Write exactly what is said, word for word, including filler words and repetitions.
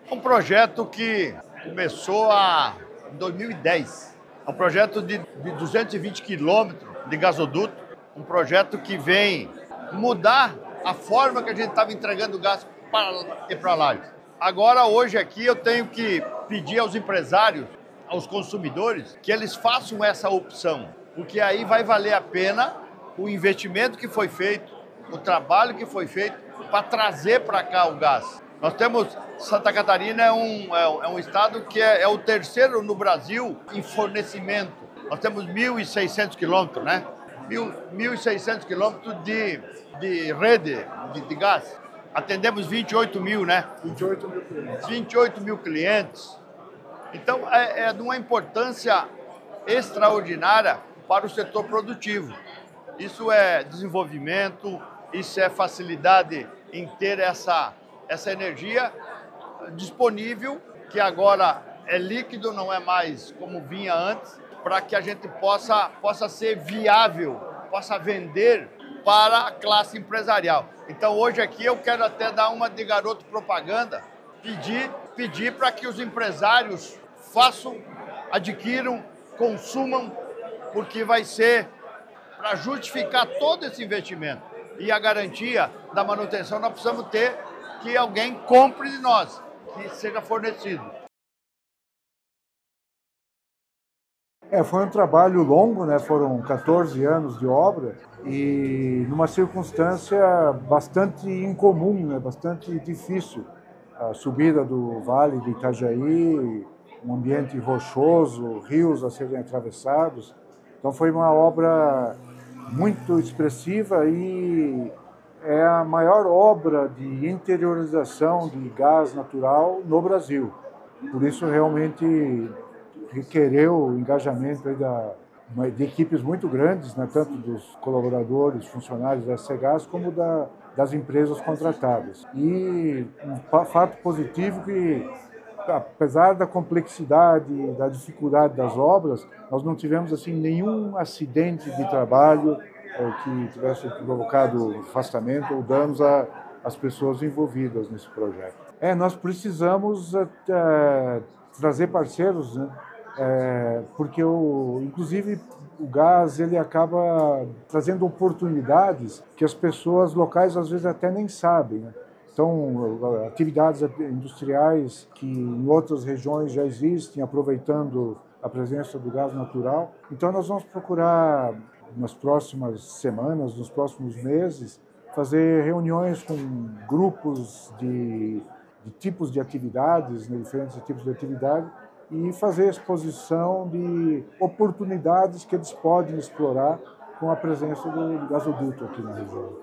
É um projeto que começou a, em dois mil e dez. É um projeto de, de duzentos e vinte quilômetros de gasoduto. Um projeto que vem mudar a forma que a gente estava entregando gás para ir para lá. Agora, hoje aqui, eu tenho que pedir aos empresários, aos consumidores, que eles façam essa opção. Porque aí vai valer a pena o investimento que foi feito, o trabalho que foi feito para trazer para cá o gás. Nós temos, Santa Catarina é um, é um estado que é, é o terceiro no Brasil em fornecimento. Nós temos mil e seiscentos quilômetros, né? mil e seiscentos quilômetros de, de rede de, de gás. Atendemos vinte e oito mil, né? vinte e oito mil clientes. vinte e oito mil clientes. Então, é, é de uma importância extraordinária para o setor produtivo. Isso é desenvolvimento, isso é facilidade em ter essa, essa energia disponível, que agora é líquido, não é mais como vinha antes, para que a gente possa, possa ser viável, possa vender para a classe empresarial. Então, hoje aqui eu quero até dar uma de garoto propaganda, pedir, pedir para que os empresários façam, adquiram, consumam, porque vai ser para justificar todo esse investimento e a garantia da manutenção, nós precisamos ter que alguém compre de nós, que seja fornecido. É, foi um trabalho longo, né? Foram quatorze anos de obra e numa circunstância bastante incomum, né? Bastante difícil. A subida do Vale do Itajaí, um ambiente rochoso, rios a serem atravessados. Então foi uma obra muito expressiva e é a maior obra de interiorização de gás natural no Brasil. Por isso realmente requereu o engajamento aí da, de equipes muito grandes, né, tanto dos colaboradores, funcionários da Cegás, como da, das empresas contratadas. E um fato positivo que, apesar da complexidade, da dificuldade das obras, nós não tivemos assim nenhum acidente de trabalho que tivesse provocado afastamento ou danos às pessoas envolvidas nesse projeto. É, nós precisamos é, trazer parceiros, né? É, porque, o, inclusive, o gás ele acaba trazendo oportunidades que as pessoas locais às vezes até nem sabem, né? Então, atividades industriais que em outras regiões já existem, aproveitando a presença do gás natural. Então, nós vamos procurar, nas próximas semanas, nos próximos meses, fazer reuniões com grupos de, de tipos de atividades, né, diferentes tipos de atividade, e fazer exposição de oportunidades que eles podem explorar com a presença do gasoduto aqui na região.